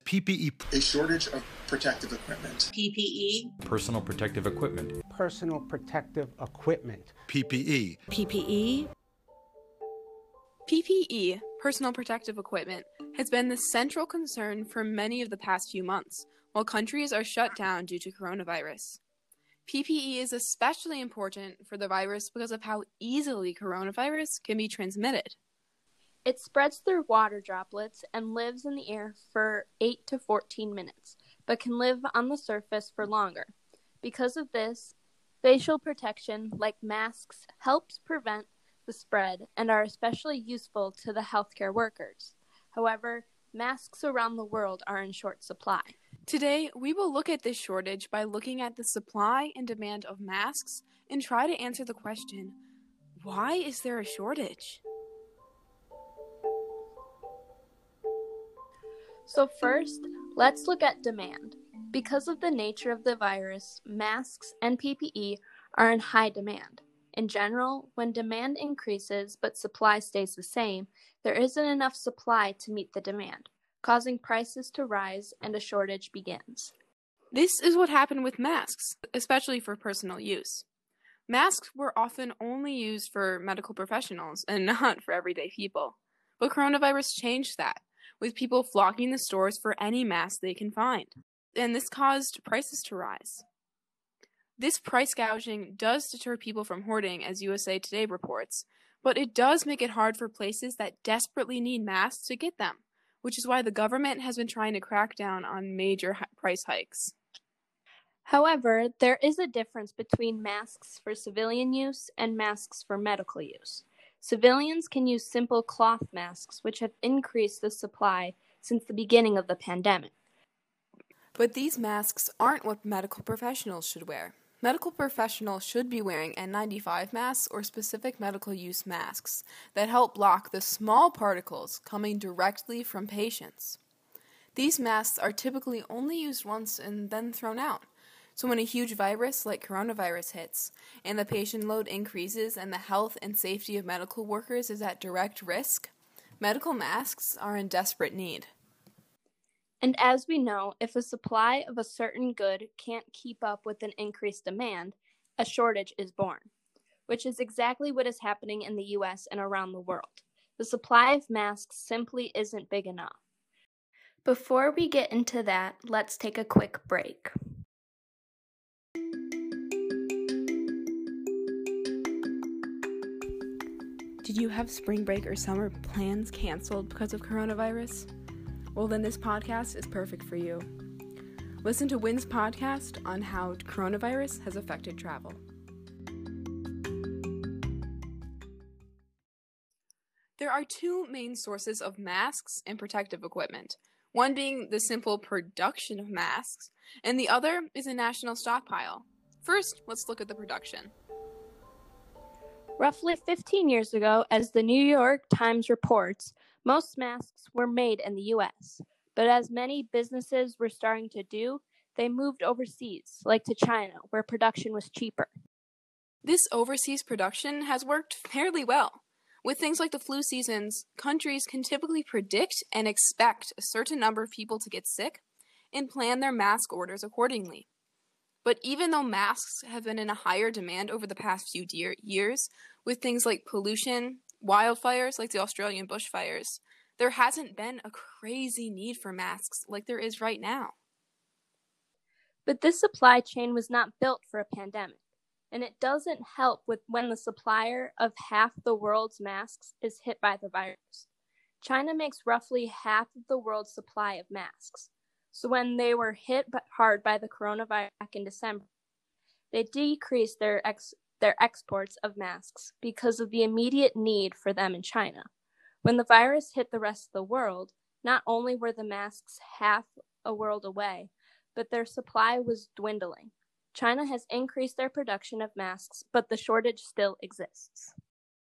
PPE. A shortage of protective equipment. PPE. Personal protective equipment. Personal protective equipment. PPE. PPE. PPE, personal protective equipment, has been the central concern for many of the past few months, while countries are shut down due to coronavirus. PPE is especially important for the virus because of how easily coronavirus can be transmitted. It spreads through water droplets and lives in the air for 8 to 14 minutes, but can live on the surface for longer. Because of this, facial protection, like masks, helps prevent the spread and are especially useful to the healthcare workers. However, masks around the world are in short supply. Today, we will look at this shortage by looking at the supply and demand of masks and try to answer the question, why is there a shortage? So first, let's look at demand. Because of the nature of the virus, masks and PPE are in high demand. In general, when demand increases but supply stays the same, there isn't enough supply to meet the demand, causing prices to rise and a shortage begins. This is what happened with masks, especially for personal use. Masks were often only used for medical professionals and not for everyday people. But coronavirus changed that, with people flocking to stores for any mask they can find. And this caused prices to rise. This price gouging does deter people from hoarding, as USA Today reports, but it does make it hard for places that desperately need masks to get them, which is why the government has been trying to crack down on major price hikes. However, there is a difference between masks for civilian use and masks for medical use. Civilians can use simple cloth masks, which have increased the supply since the beginning of the pandemic. But these masks aren't what medical professionals should wear. Medical professionals should be wearing N95 masks or specific medical use masks that help block the small particles coming directly from patients. These masks are typically only used once and then thrown out. So when a huge virus like coronavirus hits, and the patient load increases and the health and safety of medical workers is at direct risk, medical masks are in desperate need. And as we know, if a supply of a certain good can't keep up with an increased demand, a shortage is born, which is exactly what is happening in the US and around the world. The supply of masks simply isn't big enough. Before we get into that, let's take a quick break. Did you have spring break or summer plans canceled because of coronavirus? Well, then this podcast is perfect for you. Listen to Wynn's podcast on how coronavirus has affected travel. There are two main sources of masks and protective equipment, one being the simple production of masks, and the other is a national stockpile. First, let's look at the production. Roughly 15 years ago, as the New York Times reports, most masks were made in the U.S., but as many businesses were starting to do, they moved overseas, like to China, where production was cheaper. This overseas production has worked fairly well. With things like the flu seasons, countries can typically predict and expect a certain number of people to get sick and plan their mask orders accordingly. But even though masks have been in a higher demand over the past few years, with things like pollution, wildfires like the Australian bushfires, there hasn't been a crazy need for masks like there is right now. But this supply chain was not built for a pandemic, and it doesn't help with when the supplier of half the world's masks is hit by the virus. China makes roughly half of the world's supply of masks. So when they were hit hard by the coronavirus back in December, they decreased their exports of masks because of the immediate need for them in China. When the virus hit the rest of the world, not only were the masks half a world away, but their supply was dwindling. China has increased their production of masks, but the shortage still exists.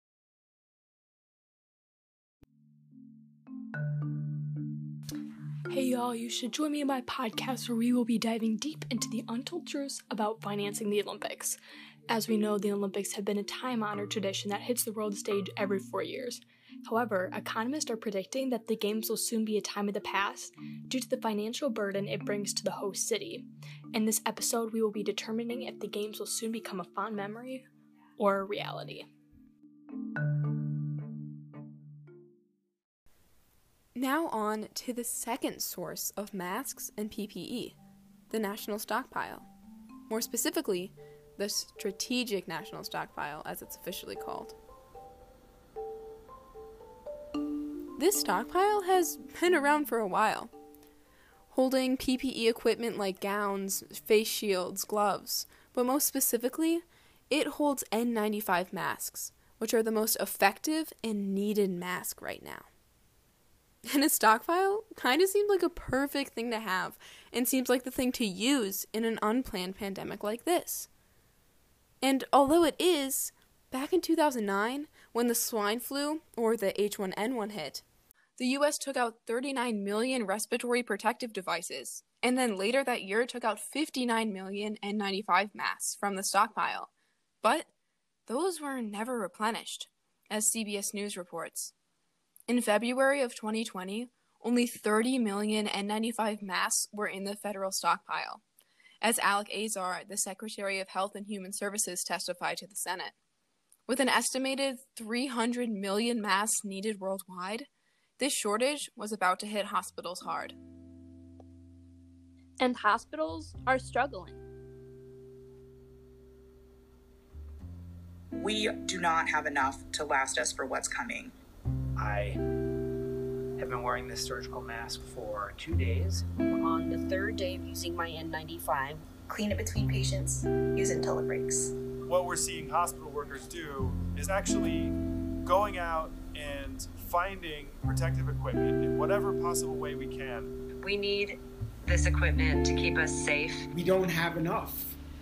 Hey y'all, you should join me in my podcast where we will be diving deep into the untold truths about financing the Olympics. As we know, the Olympics have been a time-honored tradition that hits the world stage every 4 years. However, economists are predicting that the games will soon be a time of the past due to the financial burden it brings to the host city. In this episode, we will be determining if the games will soon become a fond memory or a reality. Now on to the second source of masks and PPE, the national stockpile. More specifically, the Strategic National Stockpile, as it's officially called. This stockpile has been around for a while, holding PPE equipment like gowns, face shields, gloves, but most specifically, it holds N95 masks, which are the most effective and needed mask right now. And a stockpile kind of seemed like a perfect thing to have, and seems like the thing to use in an unplanned pandemic like this. And although it is, back in 2009, when the swine flu, or the H1N1 hit, the US took out 39 million respiratory protective devices, and then later that year took out 59 million N95 masks from the stockpile. But those were never replenished, as CBS News reports. In February of 2020, only 30 million N95 masks were in the federal stockpile, as Alec Azar, the Secretary of Health and Human Services, testified to the Senate. With an estimated 300 million masks needed worldwide, this shortage was about to hit hospitals hard. And hospitals are struggling. We do not have enough to last us for what's coming. I have been wearing this surgical mask for 2 days. On the third day of using my N95, clean it between patients, use it until it breaks. What we're seeing hospital workers do is actually going out and finding protective equipment in whatever possible way we can. We need this equipment to keep us safe. We don't have enough.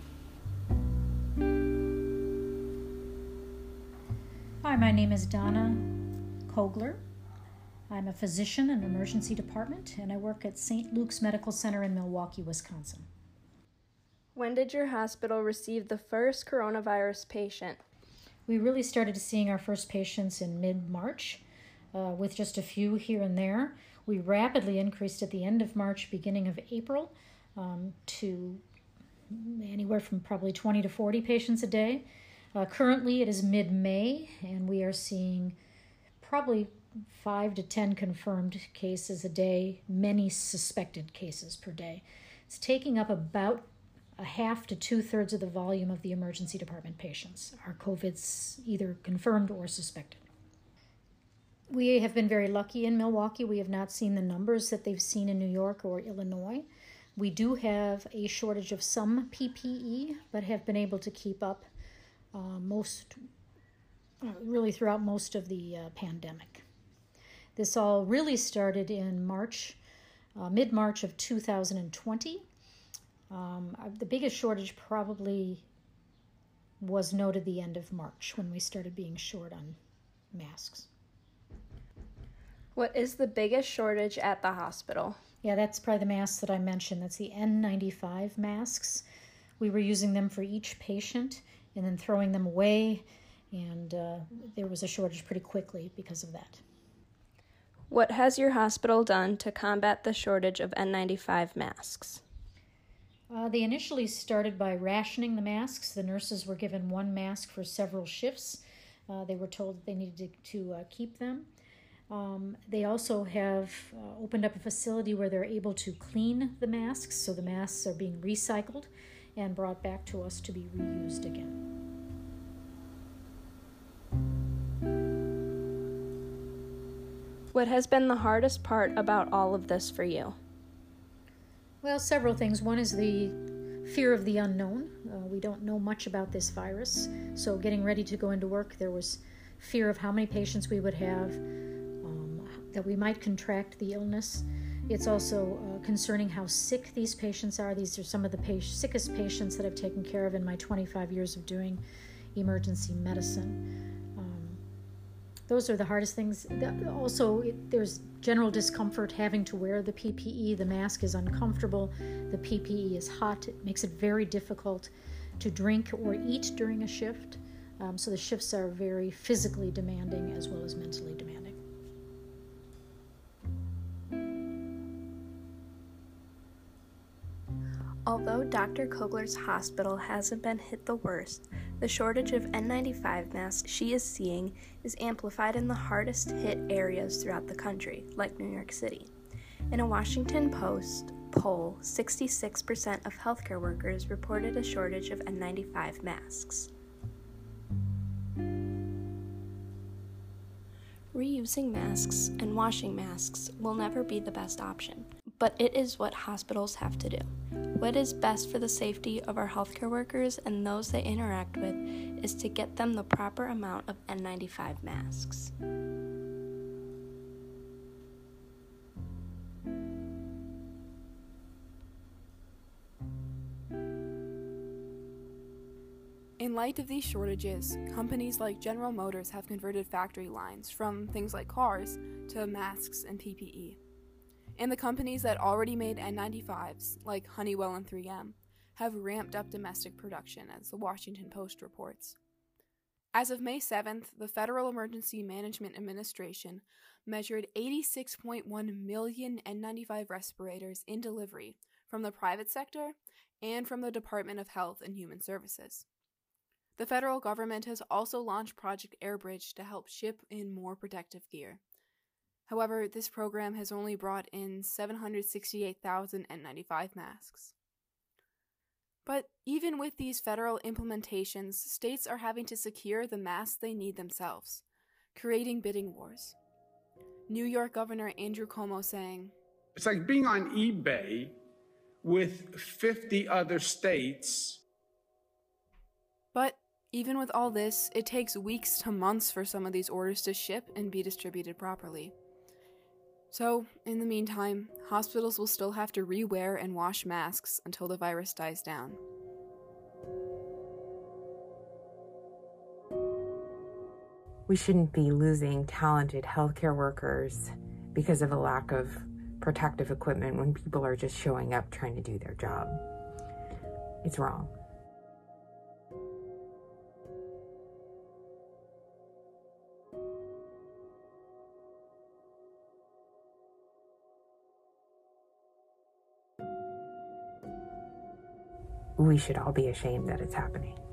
Hi, my name is Donna Kogler. I'm a physician in emergency department, and I work at St. Luke's Medical Center in Milwaukee, Wisconsin. When did your hospital receive the first coronavirus patient? We really started seeing our first patients in mid-March, with just a few here and there. We rapidly increased at the end of March, beginning of April, to anywhere from probably 20 to 40 patients a day. Currently, it is mid-May, and we are seeing probably 5 to 10 confirmed cases a day, many suspected cases per day. It's taking up about a half to 2/3 of the volume of the emergency department patients are COVID's either confirmed or suspected. We have been very lucky in Milwaukee. We have not seen the numbers that they've seen in New York or Illinois. We do have a shortage of some PPE, but have been able to keep up really throughout most of the pandemic. This all really started in March, mid-March of 2020. The biggest shortage probably was noted the end of March when we started being short on masks. What is the biggest shortage at the hospital? Yeah, that's probably the masks that I mentioned. That's the N95 masks. We were using them for each patient and then throwing them away, and there was a shortage pretty quickly because of that. What has your hospital done to combat the shortage of N95 masks? They initially started by rationing the masks. The nurses were given one mask for several shifts. They were told that they needed to keep them. They also have opened up a facility where they're able to clean the masks, so the masks are being recycled and brought back to us to be reused again. What has been the hardest part about all of this for you? Well, several things. One is the fear of the unknown. We don't know much about this virus, so getting ready to go into work, there was fear of how many patients we would have, that we might contract the illness. It's also concerning how sick these patients are. These are some of the sickest patients that I've taken care of in my 25 years of doing emergency medicine. Those are the hardest things. Also, there's general discomfort having to wear the PPE. The mask is uncomfortable. The PPE is hot. It makes it very difficult to drink or eat during a shift. So the shifts are very physically demanding as well as mentally demanding. Although Dr. Kogler's hospital hasn't been hit the worst, the shortage of N95 masks she is seeing is amplified in the hardest hit areas throughout the country, like New York City. In a Washington Post poll, 66% of healthcare workers reported a shortage of N95 masks. Reusing masks and washing masks will never be the best option, but it is what hospitals have to do. What is best for the safety of our healthcare workers and those they interact with is to get them the proper amount of N95 masks. In light of these shortages, companies like General Motors have converted factory lines from things like cars to masks and PPE. And the companies that already made N95s, like Honeywell and 3M, have ramped up domestic production, as the Washington Post reports. As of May 7th, the Federal Emergency Management Administration measured 86.1 million N95 respirators in delivery from the private sector and from the Department of Health and Human Services. The federal government has also launched Project Airbridge to help ship in more protective gear. However, this program has only brought in 768,000 N95 masks. But even with these federal implementations, states are having to secure the masks they need themselves, creating bidding wars. New York Governor Andrew Cuomo saying, "It's like being on eBay with 50 other states." But even with all this, it takes weeks to months for some of these orders to ship and be distributed properly. So, in the meantime, hospitals will still have to re-wear and wash masks until the virus dies down. We shouldn't be losing talented healthcare workers because of a lack of protective equipment when people are just showing up trying to do their job. It's wrong. We should all be ashamed that it's happening.